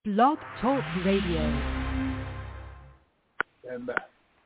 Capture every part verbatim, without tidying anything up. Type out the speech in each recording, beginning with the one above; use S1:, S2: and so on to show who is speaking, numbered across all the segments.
S1: Blog Talk Radio.
S2: Stand back.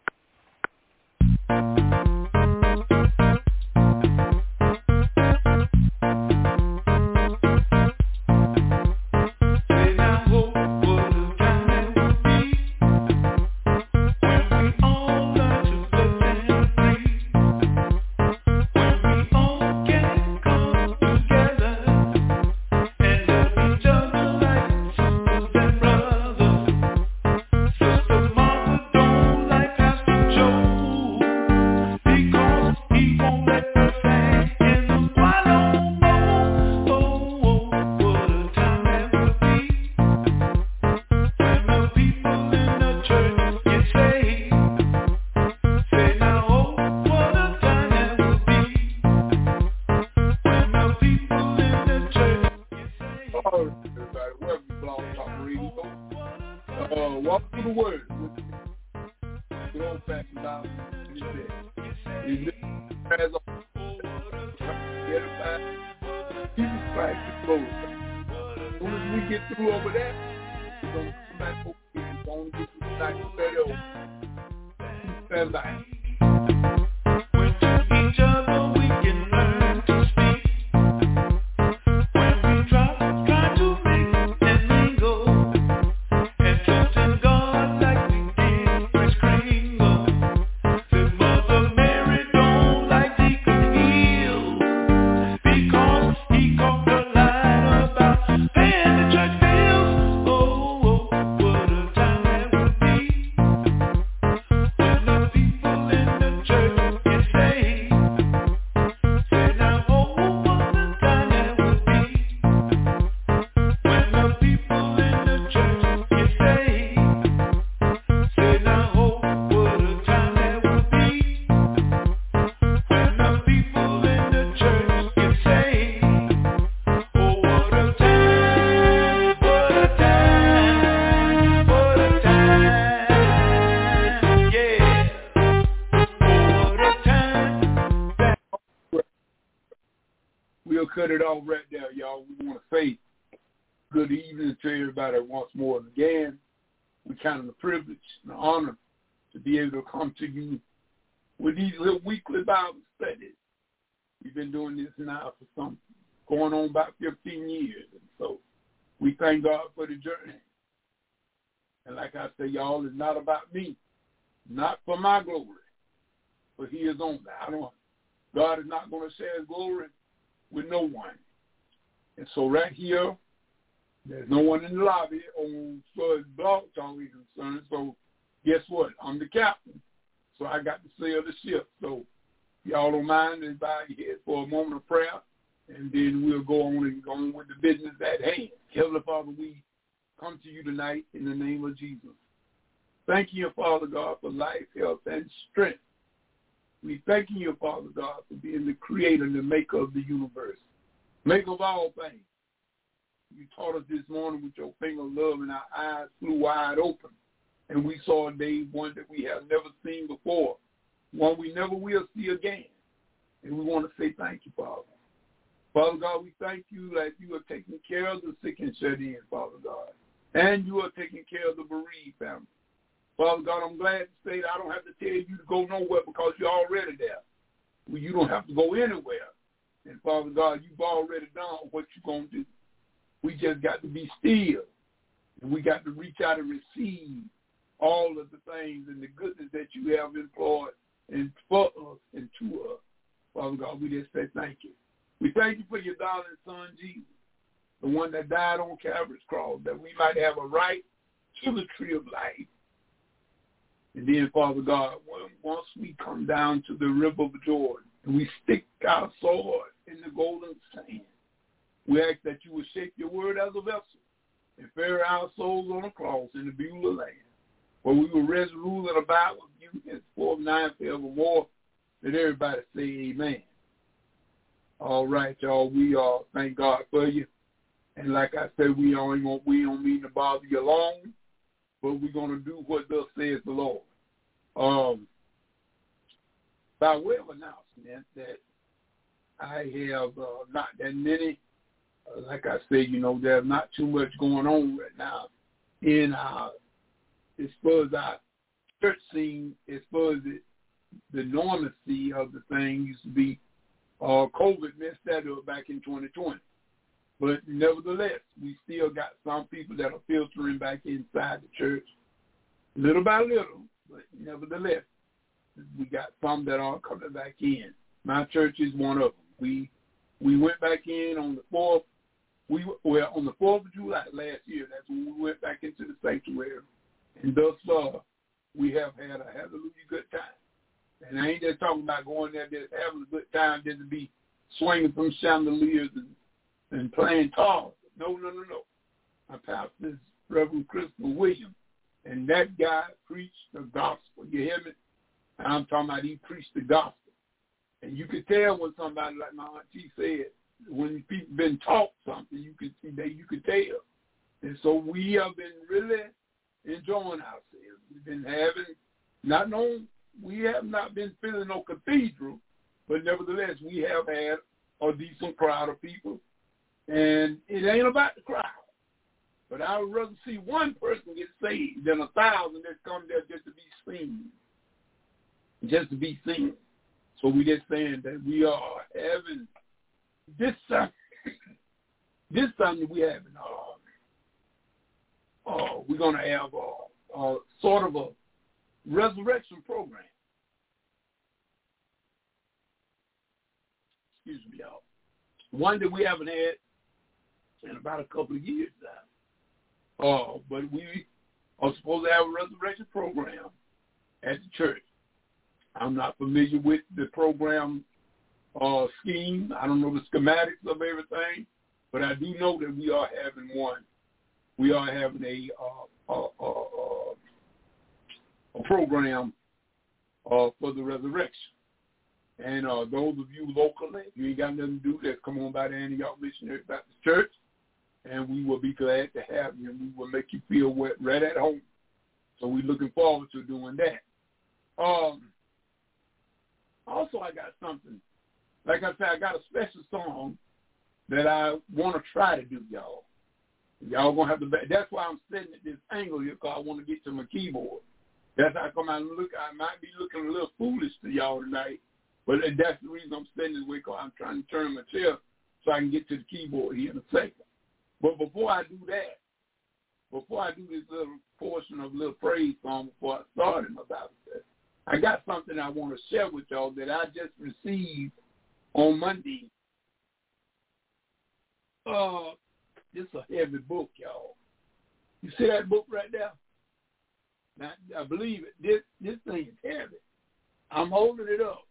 S2: Cut it off right there, y'all. We want to say good evening to everybody once more. And again, we count it a privilege and an honor to be able to come to you with these little weekly Bible studies. We've been doing this now for some, going on about fifteen years. And so we thank God for the journey. And like I say, y'all, it's not about me, not for my glory, but he is only. I don't, God is not going to share his glory with no one. And so right here, there's no one in the lobby on so as Blog Talk is concerned. So guess what? I'm the captain. So I got to sail the ship. So y'all don't mind if I get for a moment of prayer, and then we'll go on and go on with the business at hand. Heavenly Father, we come to you tonight in the name of Jesus. Thank you, Father God, for life, health, and strength. We thank you, Father God, for being the creator and the maker of the universe, maker of all things. You taught us this morning with your finger of love, and our eyes flew wide open, and we saw a day, one that we have never seen before, one we never will see again. And we want to say thank you, Father. Father God, we thank you that you are taking care of the sick and shut in, Father God, and you are taking care of the bereaved family. Father God, I'm glad to say that I don't have to tell you to go nowhere because you're already there. Well, you don't have to go anywhere. And Father God, you've already done what you're going to do. We just got to be still. And we got to reach out and receive all of the things and the goodness that you have employed and for us and to us. Father God, we just say thank you. We thank you for your darling son, Jesus, the one that died on Calvary's cross, that we might have a right to the tree of life. And then, Father God, once we come down to the river of Jordan and we stick our sword in the golden sand, we ask that you will shape your word as a vessel and ferry our souls on a cross in the Beulah land, where we will rest, rule, and abide with you henceforth, now and forevermore. Let everybody say amen. All right, y'all, we uh, thank God for you. And like I said, we don't, we don't mean to bother you long, but we're going to do what thus says the Lord. Um, by way of announcement that I have uh, not that many, uh, like I said, you know, there's not too much going on right now in our, as far as our church scene, as far as the, the normalcy of the thing used to be, uh, COVID messed that up back in twenty twenty. But nevertheless, we still got some people that are filtering back inside the church, little by little, but nevertheless, we got some that are coming back in. My church is one of them. We we went back in on the fourth. We well on the fourth of July last year. That's when we went back into the sanctuary, and thus far we have had a hallelujah good time. And I ain't just talking about going there just having a good time, just to be swinging from chandeliers and, and playing cards. No, no, no, no. My pastor is Reverend Christopher Williams, and that guy preached the gospel. You hear me? And I'm talking about he preached the gospel. And you could tell when somebody, like my auntie said, when people been taught something, you could see that you could tell. And so we have been really enjoying ourselves. We've been having, not known, we have not been filling no cathedral, but nevertheless, we have had a decent crowd of people. And it ain't about the crowd. But I would rather see one person get saved than a thousand that come there just to be seen. Just to be seen. So we just saying that we are having this Sunday, this Sunday we having, uh, uh, we're going to have a, a sort of a resurrection program. Excuse me, y'all. One that we haven't had in about a couple of years now. Uh, but we are supposed to have a resurrection program at the church. I'm not familiar with the program uh, scheme. I don't know the schematics of everything, but I do know that we are having one. We are having a uh, uh, uh, uh, a program uh, for the resurrection. And uh, those of you locally, if you ain't got nothing to do, just come on by the Antioch Missionary Baptist Church, and we will be glad to have you, and we will make you feel right at home. So we're looking forward to doing that. Um, also, I got something. Like I said, I got a special song that I want to try to do, y'all. Y'all going to have to, that's why I'm sitting at this angle here, because I want to get to my keyboard. That's how come I look, I might be looking a little foolish to y'all tonight, but that's the reason I'm sitting this way, because I'm trying to turn my chair so I can get to the keyboard here in a second. But before I do that, before I do this little portion of a little praise song before I start in my Bible study, I got something I want to share with y'all that I just received on Monday. Uh, this is a heavy book, y'all. You see that book right there? Now, I believe it. This this thing is heavy. I'm holding it up.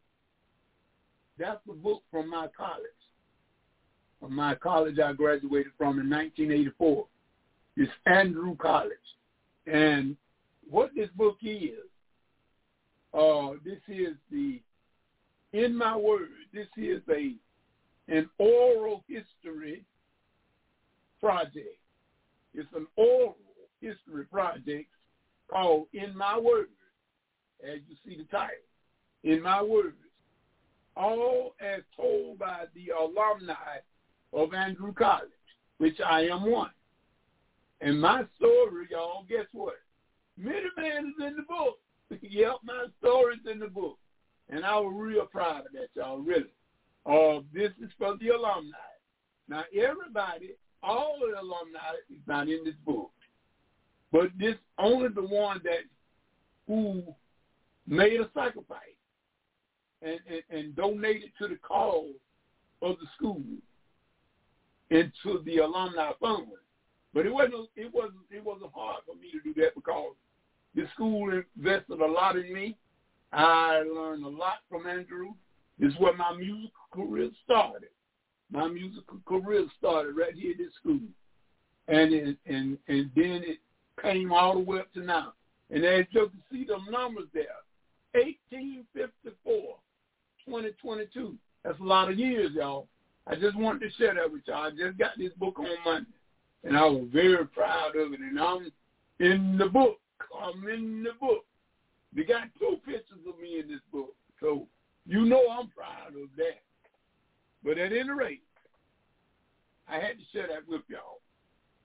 S2: That's the book from my college. From my college I graduated from in nineteen eighty-four. It's Andrew College. And what this book is, uh, this is the, in my word, this is a an oral history project. It's an oral history project called In My Words, as you see the title, In My Words, all as told by the alumni of Andrew College, which I am one. And my story, y'all, guess what? Minuteman is in the book. Yep, my story's in the book. And I was real proud of that, y'all, really. Uh, this is for the alumni. Now, everybody, all of the alumni is not in this book. But this only the one that who made a sacrifice and, and, and donated to the cause of the school and to the alumni fund. But it wasn't it wasn't it wasn't hard for me to do that because the school invested a lot in me. I learned a lot from Andrew. This is where my musical career started. My musical career started right here at this school. And it, and and then it came all the way up to now. And as you can see the numbers there, eighteen fifty-four, twenty twenty-two. That's a lot of years, y'all. I just wanted to share that with y'all. I just got this book on Monday, and I was very proud of it. And I'm in the book. I'm in the book. They got two pictures of me in this book. So you know I'm proud of that. But at any rate, I had to share that with y'all.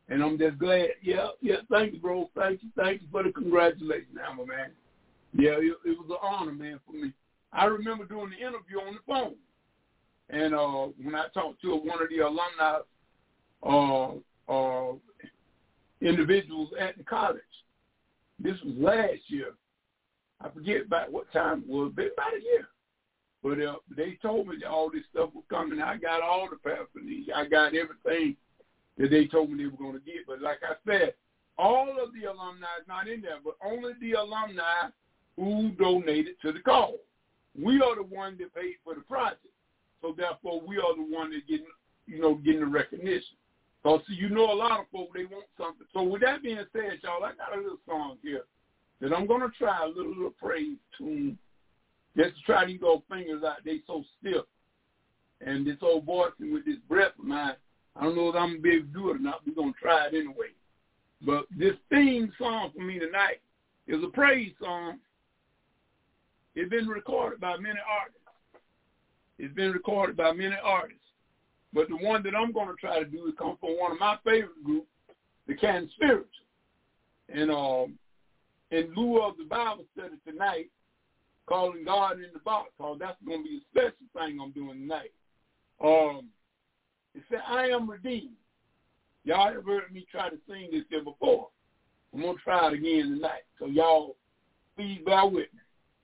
S2: And I'm just glad. Yeah, yeah, thank you, bro. Thank you. Thank you for the congratulations, Hammer, man. Yeah, it, it was an honor, man, for me. I remember doing the interview on the phone. And uh, when I talked to one of the alumni uh, uh, individuals at the college, this was last year. I forget about what time it was, about a year. But uh, they told me that all this stuff was coming. I got all the paraphernalia. I got everything that they told me they were going to get. But like I said, all of the alumni is not in there, but only the alumni who donated to the cause. We are the one that paid for the project. So therefore, we are the one that getting, you know, getting the recognition. So, so you know, a lot of folks, they want something. So with that being said, y'all, I got a little song here that I'm going to try a little, little praise tune just to try these old fingers out. They so stiff. And this old voice with this breath of mine, I don't know if I'm going to be able to do it or not. We're going to try it anyway. But this theme song for me tonight is a praise song. It's been recorded by many artists. It's been recorded by many artists. But the one that I'm going to try to do is come from one of my favorite groups, the Canton Spiritual. And um, in lieu of the Bible study tonight, calling God in the box, because that's going to be a special thing I'm doing tonight. Um, it said, I am redeemed. Y'all have heard me try to sing this here before. I'm going to try it again tonight. So y'all, please bear with me.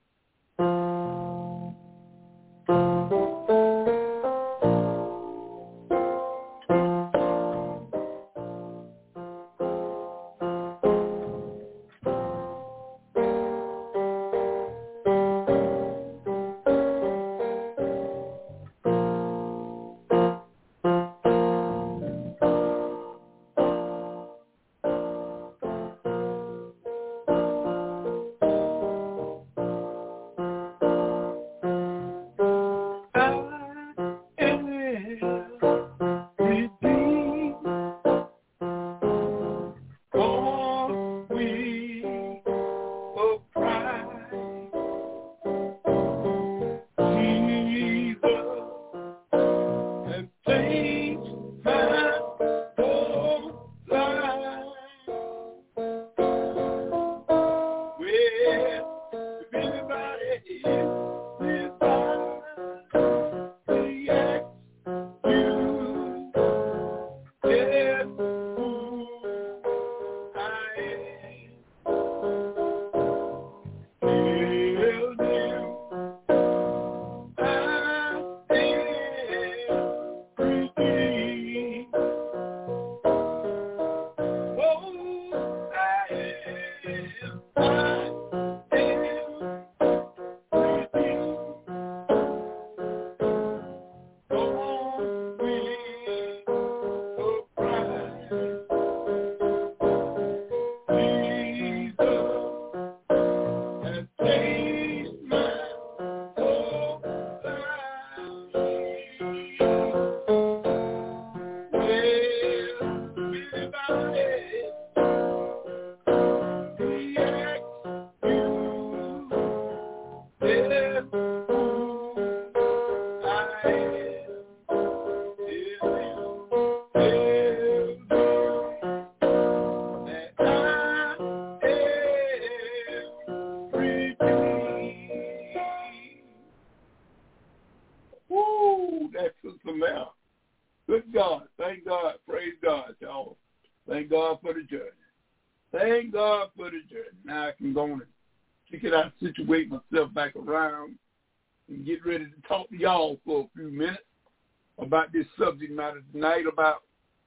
S2: Situate myself back around and get ready to talk to y'all for a few minutes about this subject matter tonight, about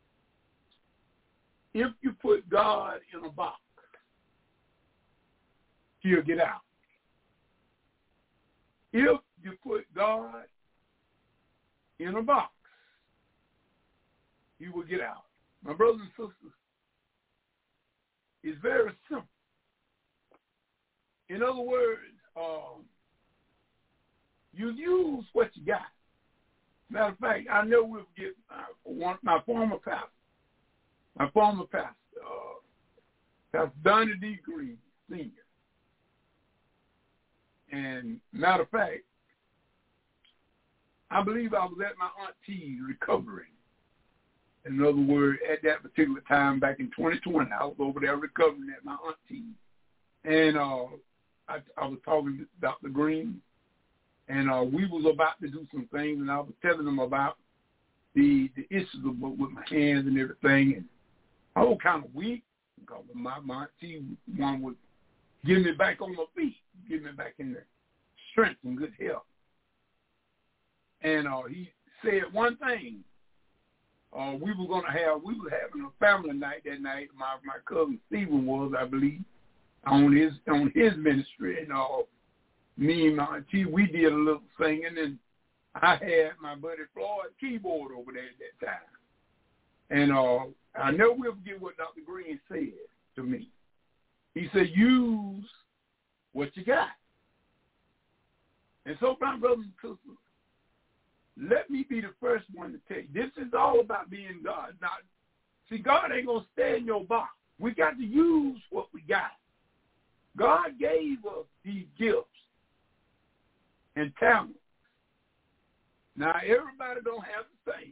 S2: if you put God in a box, he'll get out. If you put God in a box, he will get out. My brothers and sisters, it's very simple. In other words, um, you use what you got. Matter of fact, I know we'll get uh, one, my former pastor, my former pastor, uh, Pastor Donnie D. Green, Senior. And matter of fact, I believe I was at my auntie's recovering. In other words, at that particular time back in twenty twenty, I was over there recovering at my auntie. And uh, I, I was talking to Doctor Green, and uh, we was about to do some things, and I was telling them about the the issues of, with my hands and everything. And I was kind of weak because my, my auntie one would give me back on my feet, give me back in the strength and good health. And uh, he said one thing. Uh, we were going to have, we were having a family night that night. My my cousin Stephen was, I believe, on his on his ministry. And uh, me and my auntie, we did a little singing. And I had my buddy Floyd keyboard over there at that time. And uh, I never will forget what Doctor Green said to me. He said, use what you got. And so, my brothers and sisters, let me be the first one to tell you, this is all about being God. Now, see, God ain't going to stay in your box. We got to use what we got. God gave us these gifts and talents. Now, everybody don't have the same.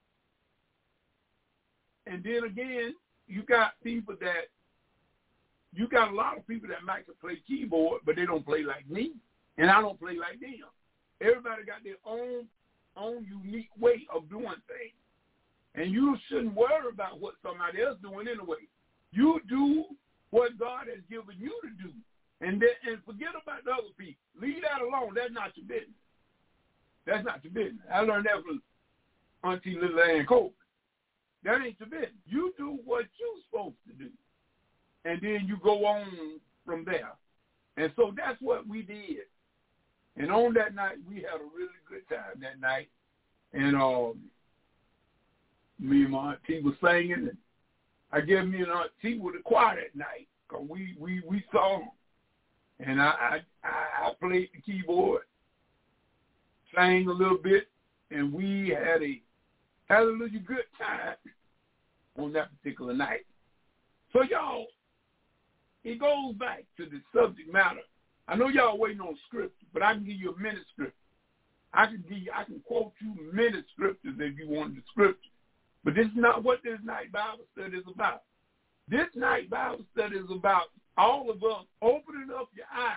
S2: And then again, you got people that, you got a lot of people that might can play keyboard, but they don't play like me, and I don't play like them. Everybody got their own own unique way of doing things. And you shouldn't worry about what somebody else doing anyway. You do what God has given you to do. And then, and forget about the other people. Leave that alone. That's not your business. That's not your business. I learned that from Auntie Little Ann Colby. That ain't your business. You do what you're supposed to do. And then you go on from there. And so that's what we did. And on that night, we had a really good time that night. And um, me and my auntie was singing. And I guess me and auntie were the choir that night because we, we, we sang. And I, I, I played the keyboard, sang a little bit, and we had a hallelujah good time on that particular night. So, y'all, it goes back to the subject matter. I know y'all waiting on scripture, but I can give you a minute scripture. I can give you, I can quote you minute scriptures if you want the scripture. But this is not what this night Bible study is about. This night Bible study is about all of us opening up your eyes.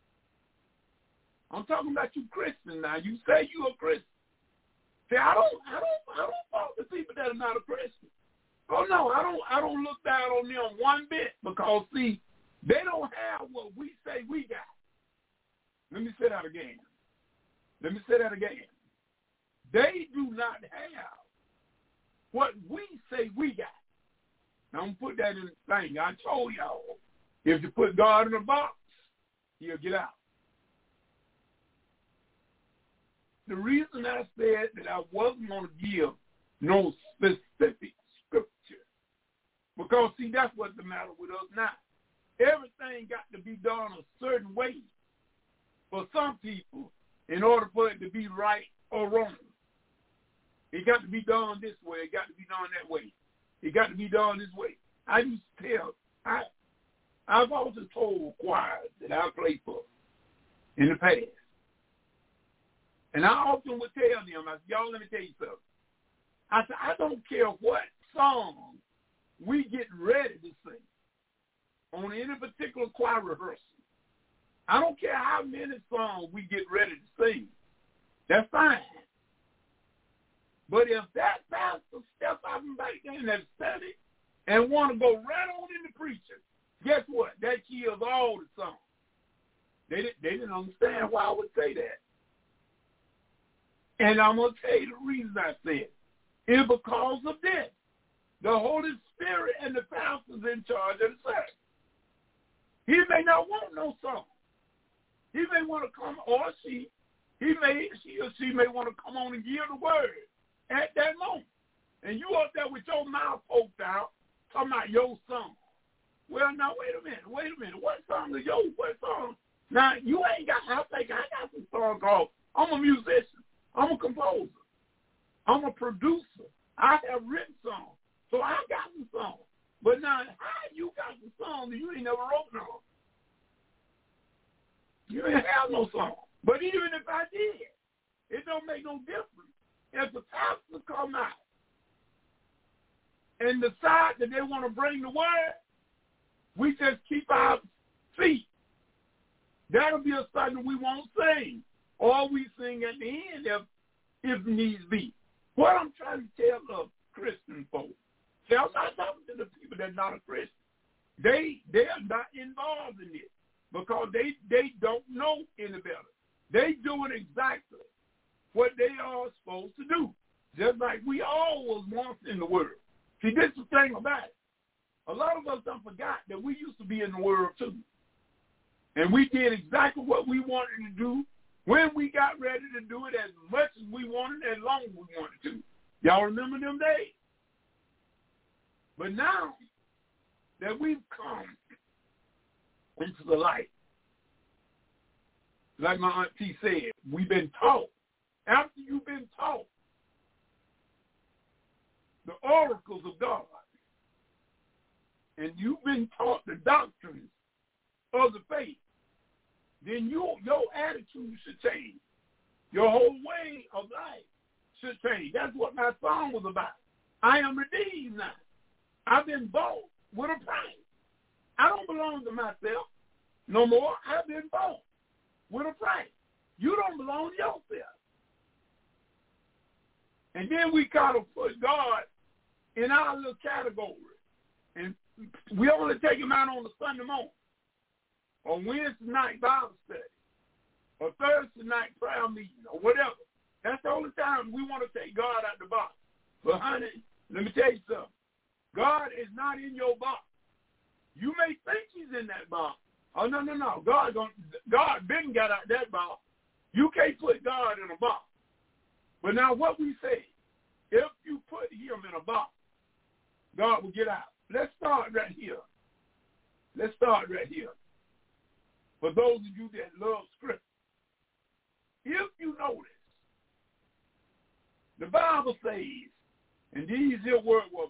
S2: I'm talking about you Christians now. You say you're a Christian. See, I don't, I don't, I don't fault the people that are not a Christian. Oh no, I don't, I don't look down on them one bit because see, they don't have what we say we got. Let me say that again. Let me say that again. They do not have what we say we got. Now, I'm going to put that in the thing. I told y'all, if you put God in a box, he'll get out. The reason I said that I wasn't going to give no specific scripture, because, see, that's what's the matter with us now. Everything got to be done a certain way for some people in order for it to be right or wrong. It got to be done this way. It got to be done that way. It got to be done this way. I used to tell, I, I've also told choirs that I played for in the past. And I often would tell them, I said, y'all, let me tell you something. I said, I don't care what song we get ready to sing on any particular choir rehearsal. I don't care how many songs we get ready to sing. That's fine. But if that pastor steps out and back there and study and want to go right on into preaching, guess what? That kills all the songs. They, didn't, they didn't understand why I would say that. And I'm going to tell you the reason I said it. It's because of this. The Holy Spirit and the pastor's in charge of the service. He may not want no song. He may want to come, or she, he may, she or she may want to come on and give the word at that moment. And you up there with your mouth poked out, talking about your song. Well, now, wait a minute, wait a minute. What song is yours? What song? Now, you ain't got, I think I got some song called, I'm a musician. I'm a composer. I'm a producer. I have written songs. So I got some songs. But now, how you got some songs and you ain't never wrote none? You ain't have no song. But even if I did, it don't make no difference. If the pastor come out and decide that they want to bring the word, we just keep our feet. That'll be a sign we won't sing. Or we sing at the end if, if needs be. What I'm trying to tell the Christian folks, see, I'm not talking to the people that are not a Christian. They they are not involved in this because they, they don't know any better. They doing exactly what they are supposed to do, just like we all was once in the world. See, this is the thing about it. A lot of us don't forgot that we used to be in the world too. And we did exactly what we wanted to do when we got ready to do it as much as we wanted, as long as we wanted to. Y'all remember them days? But now that we've come into the light, like my auntie said, we've been taught. After you've been taught the oracles of God, and you've been taught the doctrines of the faith, then you, your attitude should change. Your whole way of life should change. That's what my song was about. I am redeemed now. I've been bought with a price. I don't belong to myself no more. I've been bought with a price. You don't belong to yourself. And then we kind of put God in our little category. And we only take him out on the Sunday morning, or Wednesday night Bible study, or Thursday night prayer meeting, or whatever. That's the only time we want to take God out the box. But honey, let me tell you something. God is not in your box. You may think he's in that box. Oh, no, no, no. God don't, God didn't get out that box. You can't put God in a box. But now what we say, if you put him in a box, God will get out. Let's start right here. Let's start right here. For those of you that love Scripture, if you notice, the Bible says, and these here words were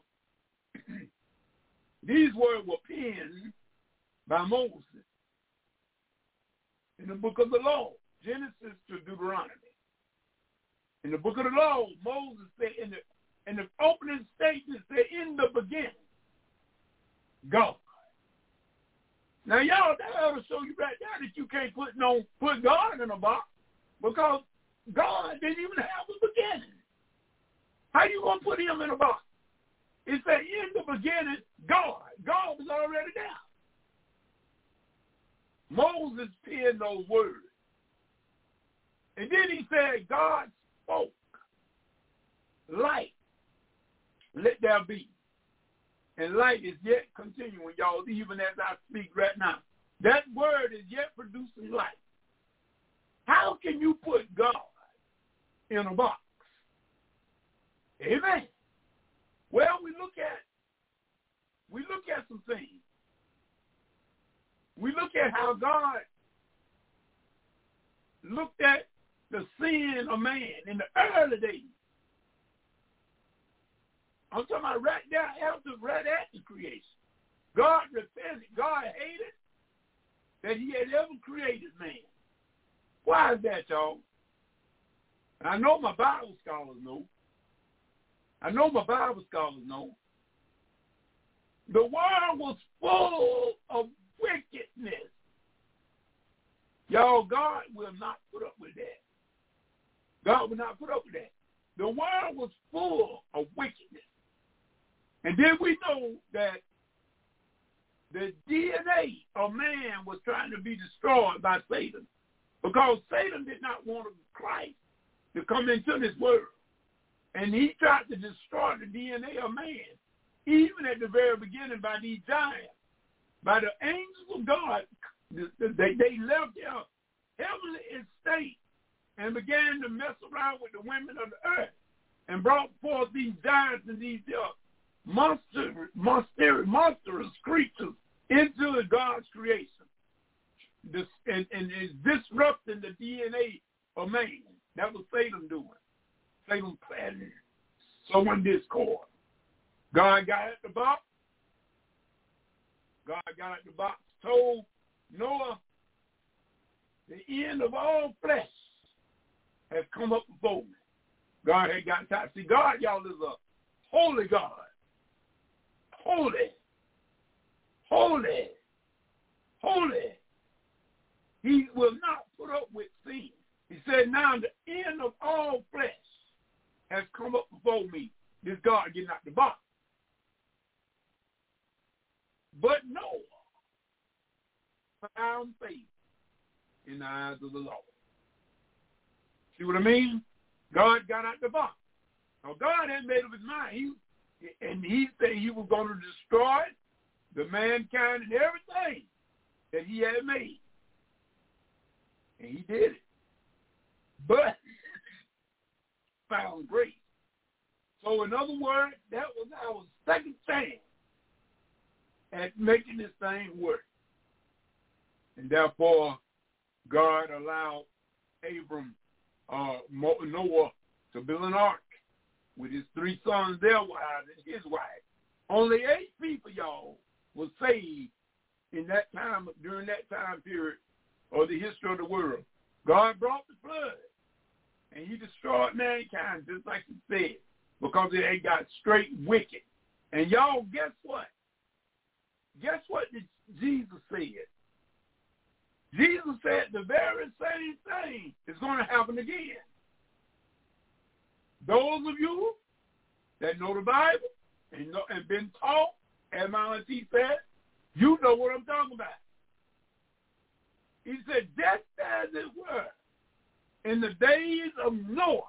S2: these words were penned by Moses in the book of the law, Genesis to Deuteronomy. In the book of the law, Moses said in the in the opening statement said, in the beginning, God. Now y'all, that ought to show you right there that you can't put no put God in a box because God didn't even have a beginning. How you gonna put him in a box? It said in the beginning, God. God was already there. Moses penned those words. And then he said, God spoke. Light, let there be. And light is yet continuing, y'all, even as I speak right now. That word is yet producing light. How can you put God in a box? Amen. Well, we look at we look at some things. We look at how God looked at the sin of man in the early days. I'm talking about right there after, right at the creation. God repented. God hated that he had ever created man. Why is that, y'all? And I know my Bible scholars know. I know my Bible scholars know. The world was full of wickedness. Y'all, God will not put up with that. God will not put up with that. The world was full of wickedness. And then we know that the D N A of man was trying to be destroyed by Satan because Satan did not want Christ to come into this world. And he tried to destroy the D N A of man, even at the very beginning by these giants. By the angels of God, they, they left their heavenly estate and began to mess around with the women of the earth and brought forth these giants and these uh, monster, monster, monstrous creatures into God's creation. This, and, and is disrupting the D N A of man. That was Satan doing. Satan planning, sowing discord. God got at the box. God got at the box, told Noah, the end of all flesh has come up before me. God had got time. See, God, y'all, is a holy God. holy, holy, holy. He will not put up with sin. He said, now the end of all flesh has come up before me. This God getting out the box. But Noah found faith in the eyes of the Lord. See what I mean? God got out the box. Now, God had made up his mind. He, and he said he was going to destroy the mankind and everything that he had made. And he did it. But found grace. So in other words, that was our second chance at making this thing work. And therefore, God allowed Abram, uh, Noah, to build an ark with his three sons, their wives, and his wife. Only eight people, y'all, were saved in that time, during that time period of the history of the world. God brought the flood, and he destroyed mankind, just like he said, because they got straight wicked. And y'all, guess what? Guess what did Jesus said? Jesus said the very same thing is going to happen again. Those of you that know the Bible and, know, and been taught, as my auntie said, you know what I'm talking about. He said, just as it were in the days of Noah,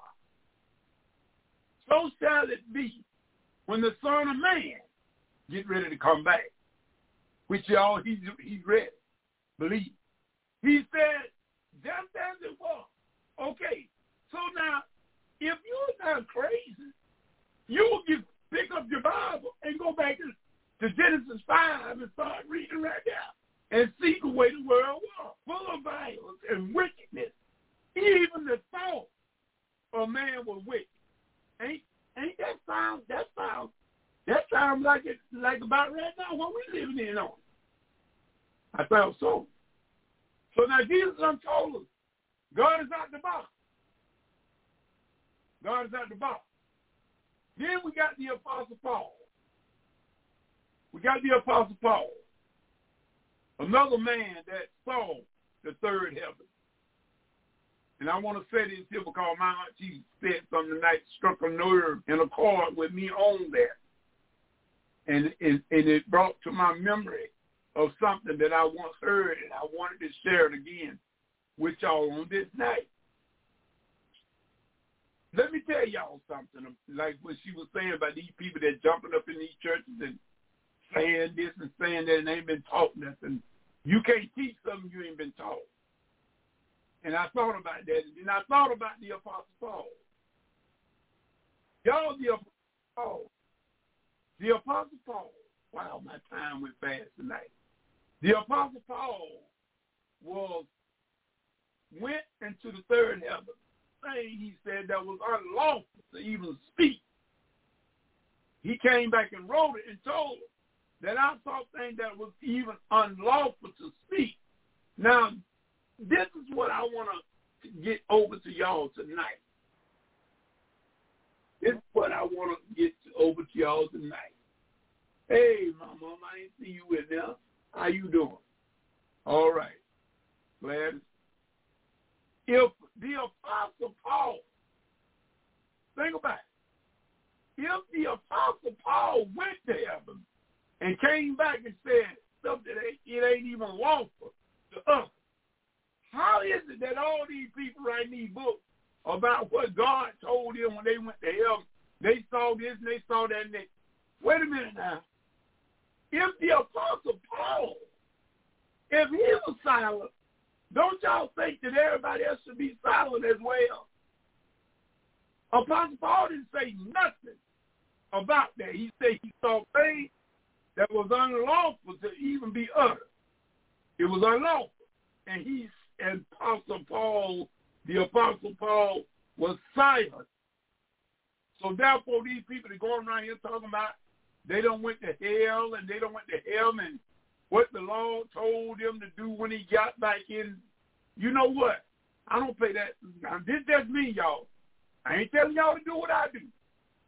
S2: so shall it be when the Son of Man get ready to come back, which y'all, he's, he's ready. Believe. He said, just as it was. Okay, so now, if you're not crazy, you will get, pick up your Bible and go back to, to Genesis five and start reading right now and see the way the world was, full of violence and wickedness. Even the thought of man was wicked. Ain't ain't that sound that sound that sounds like it like about right now what we living in on? I thought so. So now Jesus done told us, God is out the box. God is out the box. Then we got the Apostle Paul. We got the Apostle Paul. Another man that saw the third heaven. And I want to say this here because my auntie said something tonight, struck a nerve and a chord with me on that. And, and, and it brought to my memory of something that I once heard, and I wanted to share it again with y'all on this night. Let me tell y'all something, like what she was saying about these people that jumping up in these churches and saying this and saying that and they ain't been taught nothing. You can't teach something you ain't been taught. And I thought about that, and I thought about the Apostle Paul. Y'all, the Apostle Paul. The Apostle Paul. Wow, my time went fast tonight. The Apostle Paul was went into the third heaven. Thing he said that was unlawful to even speak. He came back and wrote it and told us that I saw things that was even unlawful to speak. Now, this is what I want to get over to y'all tonight. This is what I want to get over to y'all tonight. Hey, my mom, I ain't see you in there. How you doing? All right. Glad. If the Apostle Paul, think about it. If the Apostle Paul went to heaven and came back and said stuff that it ain't even lawful to us, how is it that all these people writing these books about what God told them when they went to heaven, they saw this and they saw that and they, wait a minute now. If the Apostle Paul, if he was silent, don't y'all think that everybody else should be silent as well? Apostle Paul didn't say nothing about that. He said he saw things that was unlawful to even be uttered. It was unlawful. And he, and Apostle Paul, the Apostle Paul was silent. So therefore these people that going around here talking about they don't went to hell and they don't went to heaven and what the Lord told him to do when he got back in. You know what? I don't pay that. Now, this just me, y'all. I ain't telling y'all to do what I do.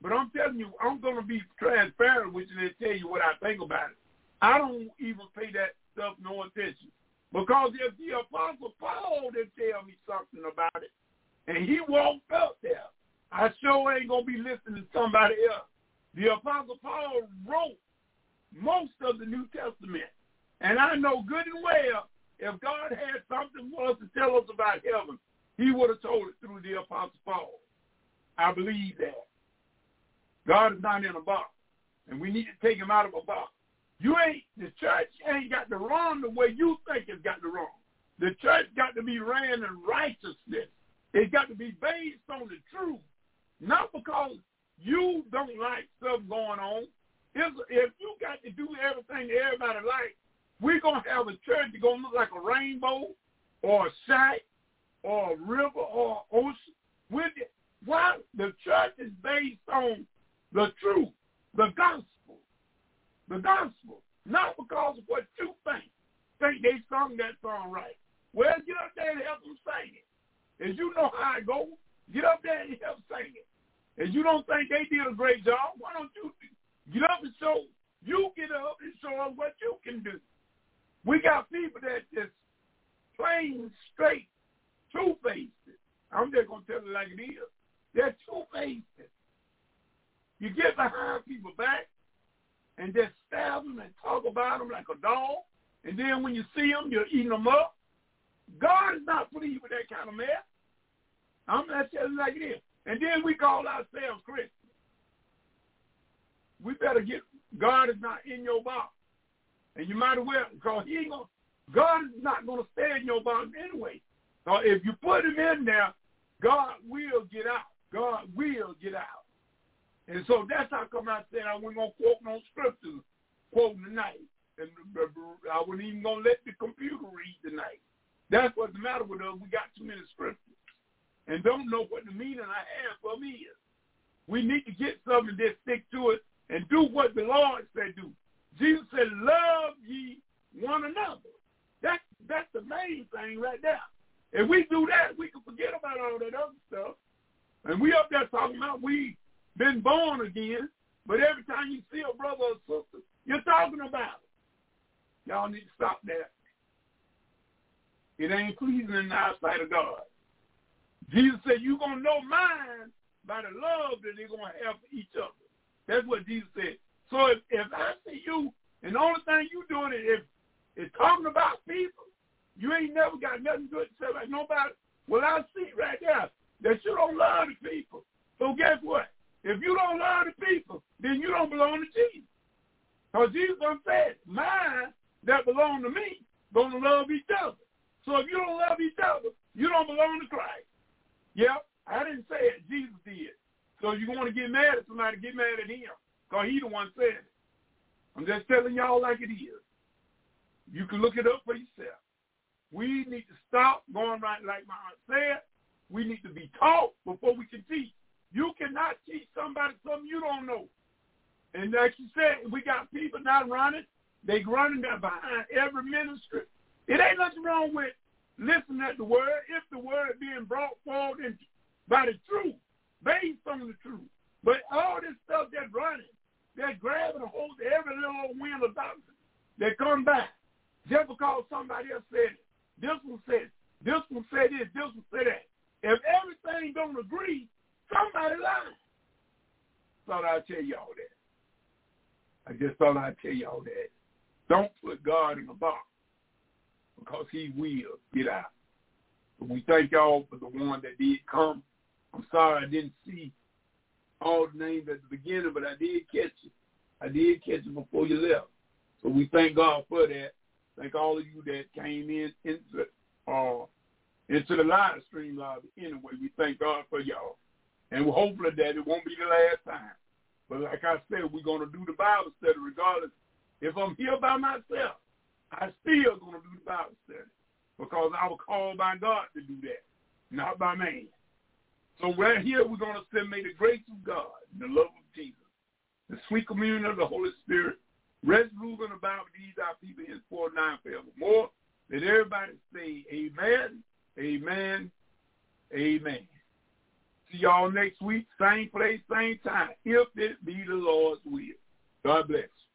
S2: But I'm telling you, I'm going to be transparent with you and tell you what I think about it. I don't even pay that stuff no attention. Because if the Apostle Paul didn't tell me something about it, and he walked up there, I sure ain't going to be listening to somebody else. The Apostle Paul wrote most of the New Testament. And I know good and well, if God had something for us to tell us about heaven, he would have told it through the Apostle Paul. I believe that. God is not in a box, and we need to take him out of a box. You ain't, the church ain't got to run the way you think it's got to run. The church got to be ran in righteousness. It's got to be based on the truth, not because you don't like stuff going on. If, if you got to do everything that everybody likes, we're going to have a church that's going to look like a rainbow or a shack or a river or an ocean. With it. Why? The church is based on the truth, the gospel, the gospel, not because of what you think. Think they sung that song right. Well, get up there and help them sing it. As you know how it goes, get up there and help sing it. As you don't think they did a great job, why don't you get up and show, you get up and show us what you can do. We got people that just plain straight, two-faced. I'm just going to tell it like it is. They're two-faced. You get behind people back and just stab them and talk about them like a dog, and then when you see them, you're eating them up. God is not pleased with that kind of mess. I'm not telling you like it is. And then we call ourselves Christians. We better get, God is not in your box. And you might as well, because he ain't gonna, God is not going to stay in your box anyway. So if you put him in there, God will get out. God will get out. And so that's how come I said I wasn't going to quote no scriptures quoting tonight. And I wasn't even going to let the computer read tonight. That's what's the matter with us. We got too many scriptures and don't know what the meaning I have for them is. We need to get something that stick to it and do what the Lord said do. Jesus said, love ye one another. That's, that's the main thing right there. If we do that, we can forget about all that other stuff. And we up there talking about we been born again, but every time you see a brother or sister, you're talking about it. Y'all need to stop that. It ain't pleasing in the eyesight of God. Jesus said, you're going to know mine by the love that they're going to have for each other. That's what Jesus said. So if, if I see you, and the only thing you doing is, is talking about people, you ain't never got nothing good to say about nobody. Well, I see right there that you don't love the people. So guess what? If you don't love the people, then you don't belong to Jesus. Because Jesus said, mine that belong to me going to love each other. So if you don't love each other, you don't belong to Christ. Yep, I didn't say it. Jesus did. So if you want to get mad at somebody, get mad at him. Because he the one said it. I'm just telling y'all like it is. You can look it up for yourself. We need to stop going right like my aunt said. We need to be taught before we can teach. You cannot teach somebody something you don't know. And like you said, we got people not running. They running behind every ministry. It ain't nothing wrong with listening at the word if the word being brought forward in, by the truth, based on the truth. But all this stuff that's running, they're grabbing a hold of every little wind of doctrine that come back just because somebody else said it. This one said it. This one said this. This one said that. If everything don't agree, somebody lying. Thought I'd tell y'all that. I just thought I'd tell y'all that. Don't put God in a box because he will get out. But we thank y'all for the one that did come. I'm sorry I didn't see all the names at the beginning, but I did catch it. I did catch it before you left. So we thank God for that. Thank all of you that came in into, uh, into the live stream lobby. Anyway, we thank God for y'all. And hopefully that it won't be the last time. But like I said, we're going to do the Bible study regardless. If I'm here by myself, I still going to do the Bible study because I was called by God to do that, not by man. So right here, we're going to say, may the grace of God, the love of Jesus, the sweet communion of the Holy Spirit, rest, rule, and abide with these our people henceforth now and forevermore. Let everybody say amen, amen, amen. See y'all next week, same place, same time, if it be the Lord's will. God bless.